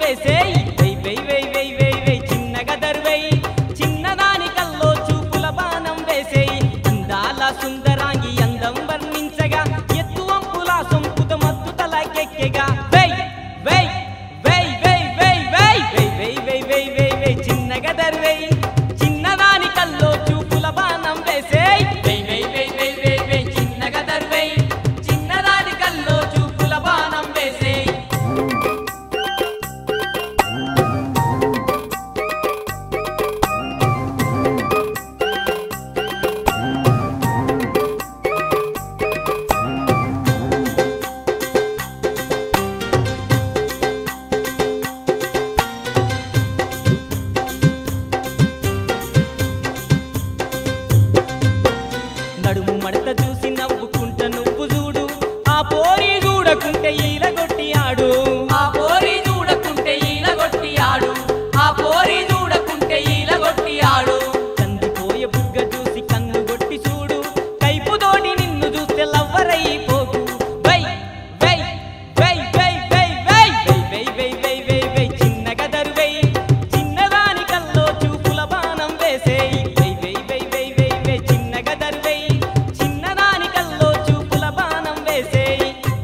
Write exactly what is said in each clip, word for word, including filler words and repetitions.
వేసేయ్ వై వై వై వై వై వై చిన్నగా దర్వై చిన్నదాని కల్లో చూపుల బాణం వేసేయ్ అందాల సుందరాంగి అందం వర్ణించగా ఎత్తు వంపుల సొంపుత మత్తు తలకెక్కెగా వై వై వై వై వై వై వై వై వై వై వై చిన్నగా దర్వై చిన్నదాని కల్లో చూపుల బాణం వేసేయ్ వై వై వై వై వై వై చిన్నగా దర్వై చిన్నదాని కల్లో చూపుల బాణం వేసేయ్ నడుము మడత చూసి నవ్వుకుంట నువ్వు చూడు ఆ పోరి చూడకుంటే ఈలగొట్టి ఆడు ఆ పోరి చూడకుంటే ఈలగొట్టి ఆడు ఆ పోరి చూడకుంటే ఈలగొట్టి ఆడు కందిపోయే బుగ్గ చూసి కన్ను గొట్టి చూడు కైపుతోటి నిన్ను చూస్తే లవ్వరైపోకు వై వై వై వై వై వై వై వై వై వై వై చిన్నగా దర్వై చిన్నదాని కల్లో చూపుల బాణం వేసేయ్ వై వై వై వై వై వై చిన్నగా దర్వై చిన్నదాని కల్లో చూపుల బాణం వేసేయ్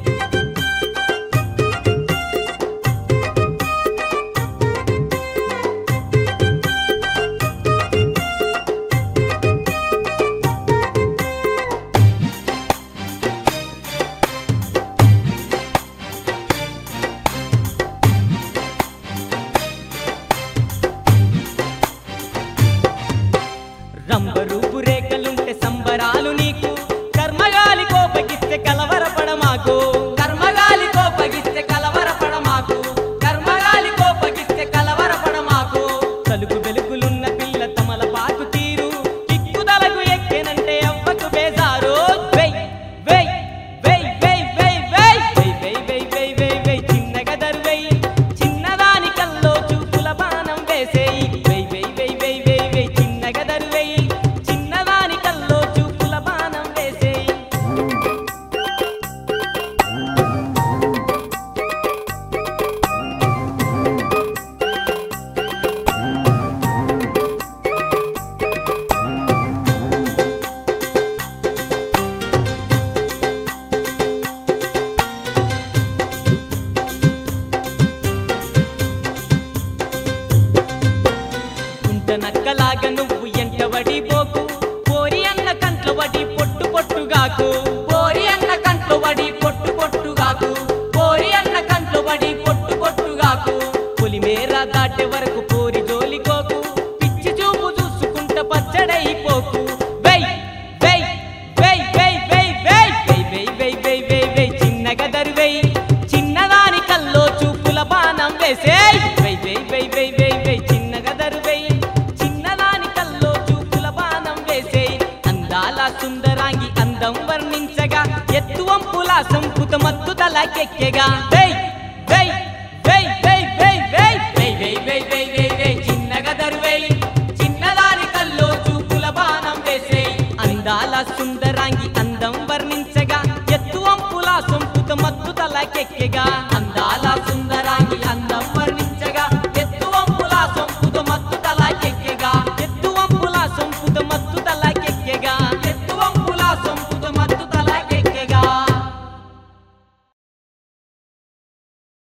రంబరూపు రేఖలుంటే సంబరాలు నీకు కర్మగాలి కోపగిస్తే కలవరపడ మాకు కర్మగాలి కోపగిస్తే కలవరపడ మాకు కర్మగాలి కోపగిస్తే కలవరపడ మాకు తలుపు వెలుగులున్న పిల్ల తమల పాకు తీరు కిక్కుదలకు ఎక్కేనంటే అవ్వకు బేజారు వై వై వై వై వై వై వై వై వై వై వై వై చిన్నగా దర్వై చిన్నదాని కల్లో చూపుల బాణం వేసేయ్ వై వై వై వై వై వై చిన్నగా దర్వై చిన్నదాని కల్లో చూపుల బాణం వేసేయ్ గుంట నక్కలాగా నువ్వు ఎంటబడి పోకు పోరి అన్న కంట్లో వడి పొట్టు పొట్టుగాకు పోరి అన్న కంట్లో వడి పొట్టు పొట్టుగాకు పోరి అన్న కంట్లో వడి పొట్టు పొట్టుగాకు పులిమేర దాటే వరకు పోరి జోలికోకు పిచ్చి చూపు చూసుకుంట పచ్చడైపోకు వై వై వై వై వై వై వై వై వై వై వై చిన్నగా దర్వై చిన్నదాని కల్లో చూపుల బాణం వేసేయ్ వై వై వై వై వై వై చిన్నగా దర్వై చిన్నదాని కల్లో చూపుల బాణం వేసేయ్ అందాల సుందరాంగి అందం వర్ణించగా ఎత్తు వంపుల సంపుత మత్తు తలకెక్కెగా వై వై వై వై వై వై వై వై వై వై వై వై చిన్నగా దర్వై చిన్నదాని కల్లో చూపుల బాణం వేసేయ్ అందాల సుందరాంగి అందం వర్ణించగా ఎత్తు వంపుల సంపుత మత్తు తలకెక్కెగా